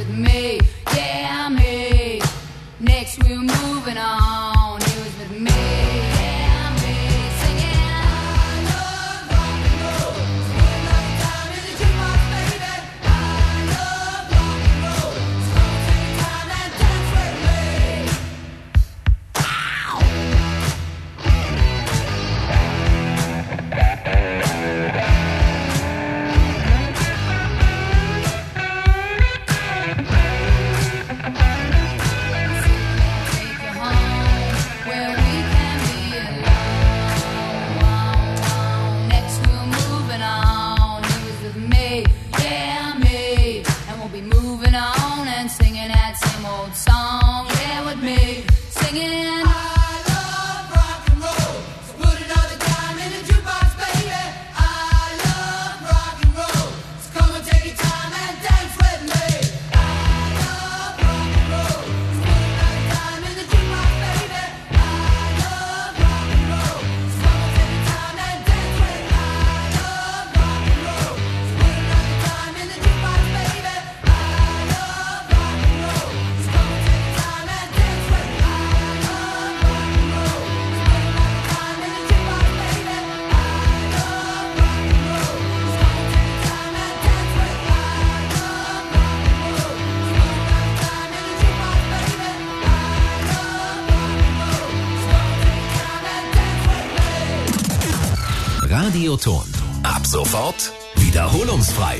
with me, yeah, me. Next we're moving on. He was with me, yeah, me. Singing, I love rock and roll. Spend all your time in the jukebox, baby. I love rock and roll. So take your time and dance with me. Song, yeah, with me, singing. I love rock and roll, so put another dime in the jukebox, baby. I love rock and roll, so come and take your time and dance with me. I love rock and roll, so put another dime in the jukebox, baby. I love rock and roll, so come and take your time and dance with me. I love rock and roll, so put another dime in the jukebox, baby. I love rock and roll. Radioton. Ab sofort wiederholungsfrei.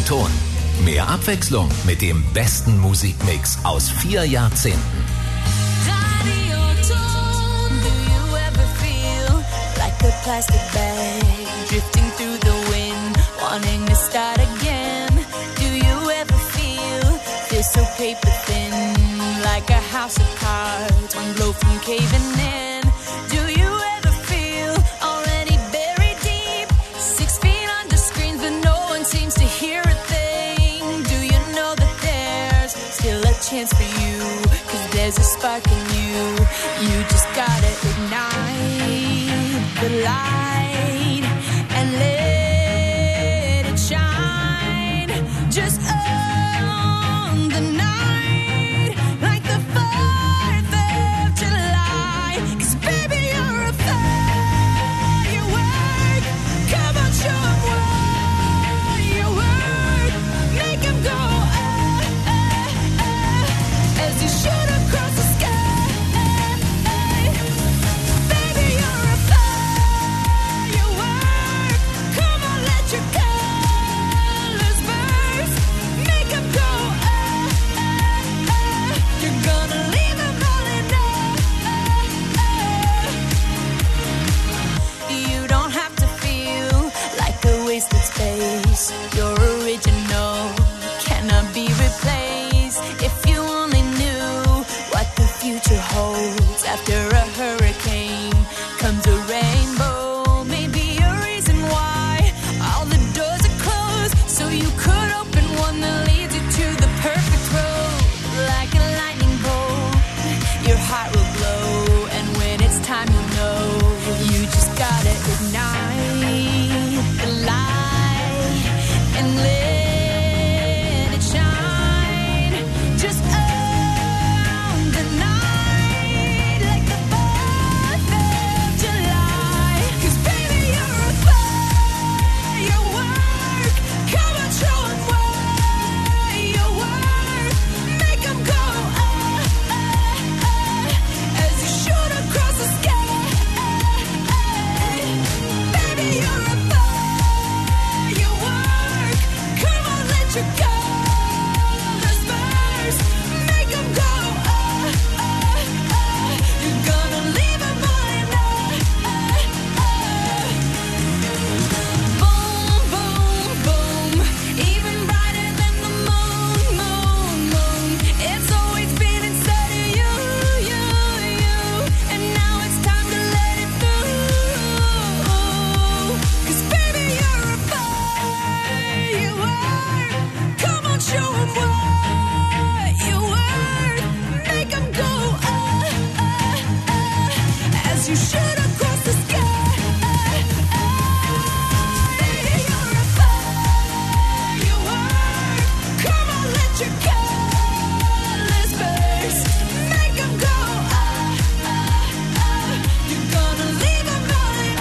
Ton. Mehr Abwechslung mit dem besten Musikmix aus 4 Jahrzehnten. Radioton. Do you ever feel like a plastic bag drifting through the wind, wanting to start again? Do you ever feel so paper thin, like a house of cards, one blow from caving in? Do you ever feel already buried deep, 6 feet under screens, but no one seems to hear a thing? Do you know that there's still a chance for you, 'cause there's a spark in you? You just gotta ignite the light and let it shine. Just on the night, like the 4th of July. 'Cause baby, you're a firework. Come on, show 'em what you work. Make 'em go, as you shoot across the sky. Baby, you're a firework. Come on, let your colors burst. Make 'em go, you're gonna leave 'em all in You don't have to feel like a wasted space. Your original cannot be replaced. If you only knew what the future holds, after a hurricane comes a rainbow. Maybe a reason why all the doors are closed, so you could open one that leads you to the perfect road. Like a lightning bolt, your heart will glow, and when it's time, you know you just gotta ignite the light and let it shine. Just on the night, like the 4th of July. 'Cause baby, you're a firework. Come on, show 'em what you work. Make 'em go, as you shoot across the sky. Baby, you're a firework. Come on, let your colors burst. Make 'em go, you're gonna leave 'em all in Boom, boom, boom. Even brighter than the moon, moon, moon. It's always been inside of you, you, you. And now it's time to let it through. 'Cause baby, you're a firework. Come on, show 'em what you work. Make 'em go, as you shoot across the sky. Baby, you're a firework. Come on, let your colors burst. Make 'em go, you're gonna leave 'em all in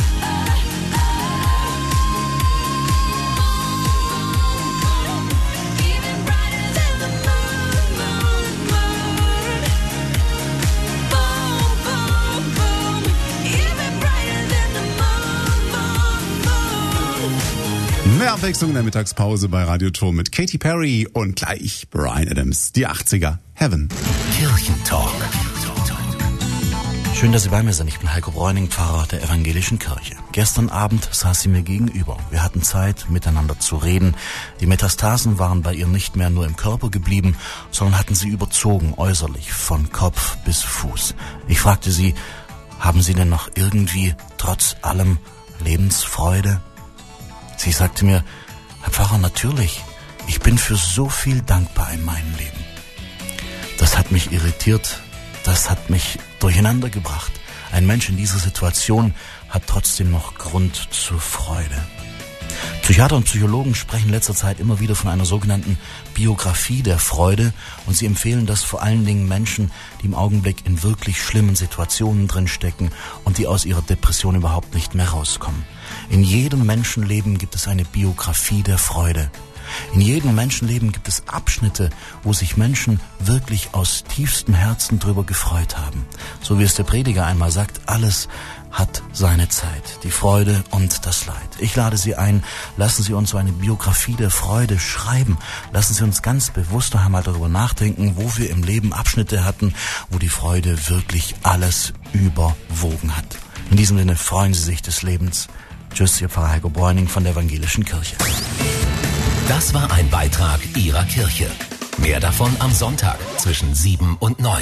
Even brighter than the moon, moon, moon. Boom, boom, boom. Even brighter than the moon, moon, moon. Mehr Abwechslung in der Mittagspause bei Radioton mit Katy Perry und gleich Bryan Adams, die 80er, Heaven. Kirchentalk. Schön, dass Sie bei mir sind. Ich bin Heiko Bräuning, Pfarrer der Evangelischen Kirche. Gestern Abend saß sie mir gegenüber. Wir hatten Zeit, miteinander zu reden. Die Metastasen waren bei ihr nicht mehr nur im Körper geblieben, sondern hatten sie überzogen, äußerlich, von Kopf bis Fuß. Ich fragte sie, haben Sie denn noch irgendwie, trotz allem, Lebensfreude? Sie sagte mir, Herr Pfarrer, natürlich. Ich bin für so viel dankbar in meinem Leben. Das hat mich irritiert. Das hat mich durcheinander gebracht. Ein Mensch in dieser Situation hat trotzdem noch Grund zur Freude. Psychiater und Psychologen sprechen in letzter Zeit immer wieder von einer sogenannten Biografie der Freude und sie empfehlen das vor allen Dingen Menschen, die im Augenblick in wirklich schlimmen Situationen drinstecken und die aus ihrer Depression überhaupt nicht mehr rauskommen. In jedem Menschenleben gibt es eine Biografie der Freude. In jedem Menschenleben gibt es Abschnitte, wo sich Menschen wirklich aus tiefstem Herzen drüber gefreut haben. So wie es der Prediger einmal sagt, alles hat seine Zeit, die Freude und das Leid. Ich lade Sie ein, lassen Sie uns so eine Biografie der Freude schreiben. Lassen Sie uns ganz bewusst noch einmal darüber nachdenken, wo wir im Leben Abschnitte hatten, wo die Freude wirklich alles überwogen hat. In diesem Sinne freuen Sie sich des Lebens. Tschüss, Ihr Pfarrer Heiko Bräuning von der Evangelischen Kirche. Das war ein Beitrag Ihrer Kirche. Mehr davon am Sonntag zwischen 7 und 9.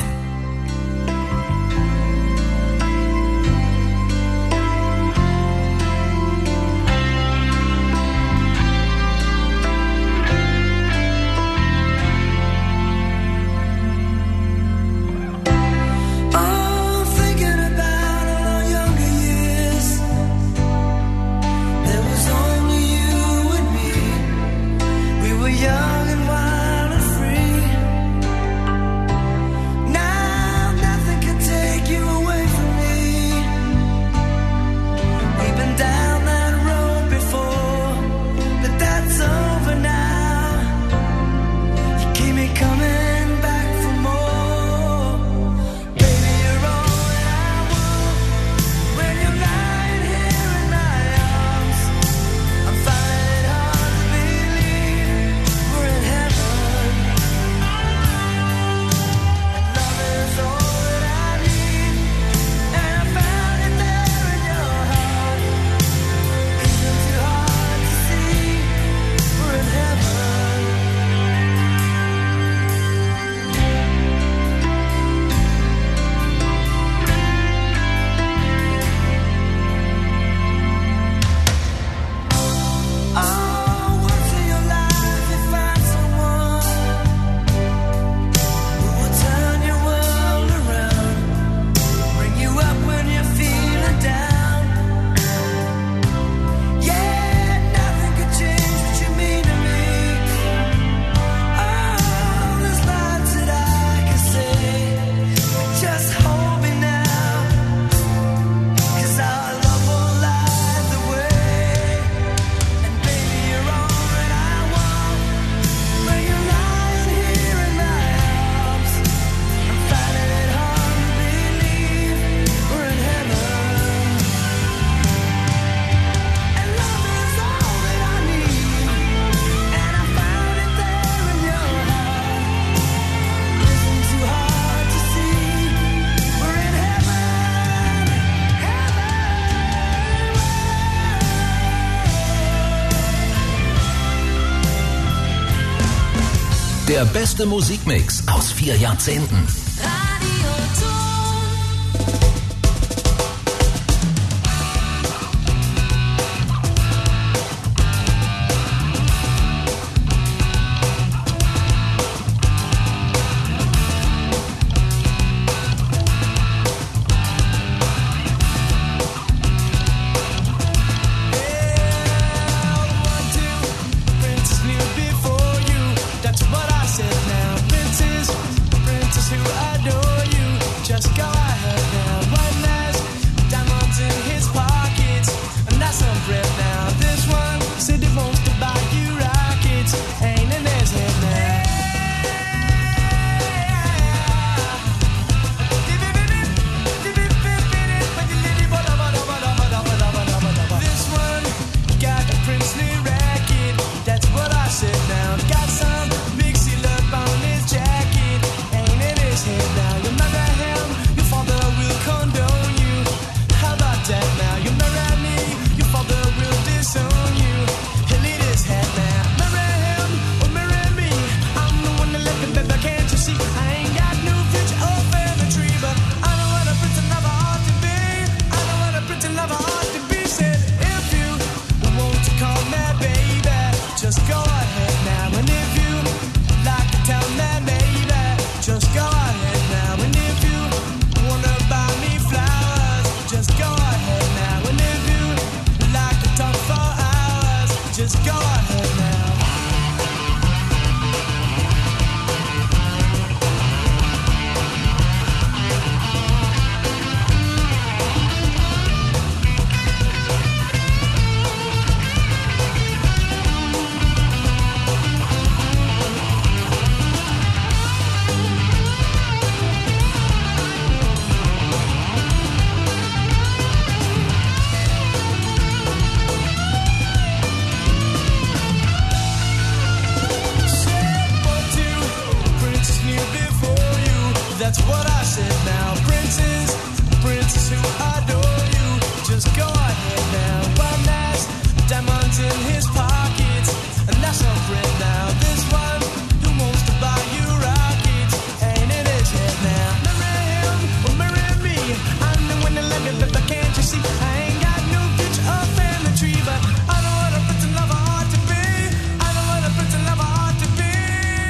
Young and wild and free. Der beste Musikmix aus 4 Jahrzehnten. Just That's what I said now. Princess who adore you, just go ahead now. One has diamonds in his pockets, and that's a friend now. This one who wants to buy you rockets ain't in his head now. Marry him or marry me, I'm the one that let me, but can't you see? I ain't got no picture of family tree, but I know what a prince and lover ought to be. I know what a prince and lover ought to be.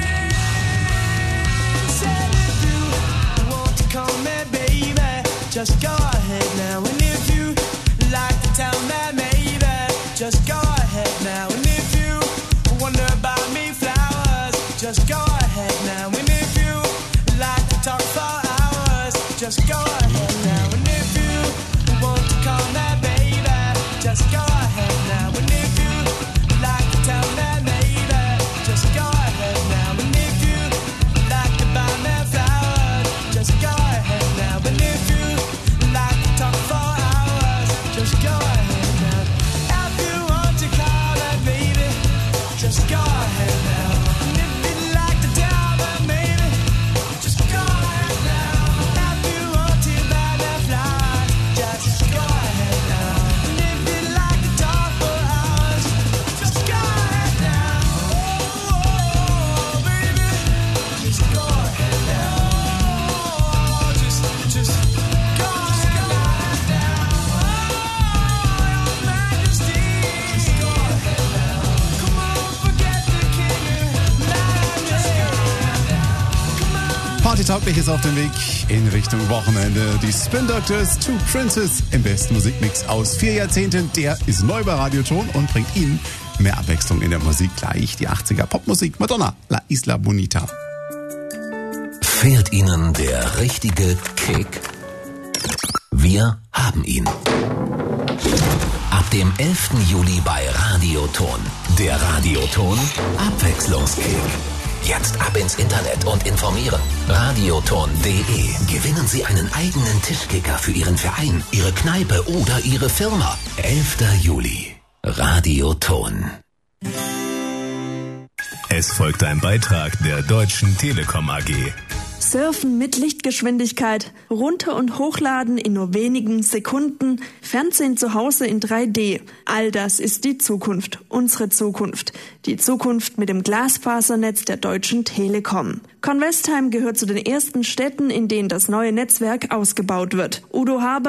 Said if you want to call me baby, just go ahead now. And if you like to tell me maybe, just go ahead now. And if you wonder about me flowers, just go ahead now. And if you like to talk for hours, just go ahead now. And if you want to call me baby, just go ahead now. And if you like to tell me maybe, just go ahead now. And if you like to buy me flowers, just go ahead now. And if you like to talk for hours, just go ahead now. If you want to call me baby, just go ahead now. And if you'd like to tell me maybe, just go ahead now. If you want to buy me flowers, just go ahead now. And if you'd like to talk for hours, just go ahead now. Oh, baby, just go ahead now. Just go ahead now. Oh, Your Majesty, just go ahead now. Come on, forget the king and majesty. Come on. Partytauglich ist auf dem Weg in Richtung Wochenende. Die Spin Doctors, Two Princes im besten Musikmix aus 4 Jahrzehnten. Der ist neu bei Radioton und bringt Ihnen mehr Abwechslung in der Musik. Gleich die 80er Popmusik. Madonna, La Isla Bonita. Fehlt Ihnen der richtige Kick? Wir haben ihn. Ab dem 11. Juli bei Radioton. Der Radioton Abwechslungskick. Jetzt ab ins Internet und informieren. Radioton.de. Gewinnen Sie einen eigenen Tischkicker für Ihren Verein, Ihre Kneipe oder Ihre Firma. 11. Juli. Radioton. Es folgt ein Beitrag der Deutschen Telekom AG. Surfen mit Lichtgeschwindigkeit, runter- und hochladen in nur wenigen Sekunden, Fernsehen zu Hause in 3D. All das ist die Zukunft, unsere Zukunft. Die Zukunft mit dem Glasfasernetz der Deutschen Telekom. Convestheim gehört zu den ersten Städten, in denen das neue Netzwerk ausgebaut wird. Udo Haber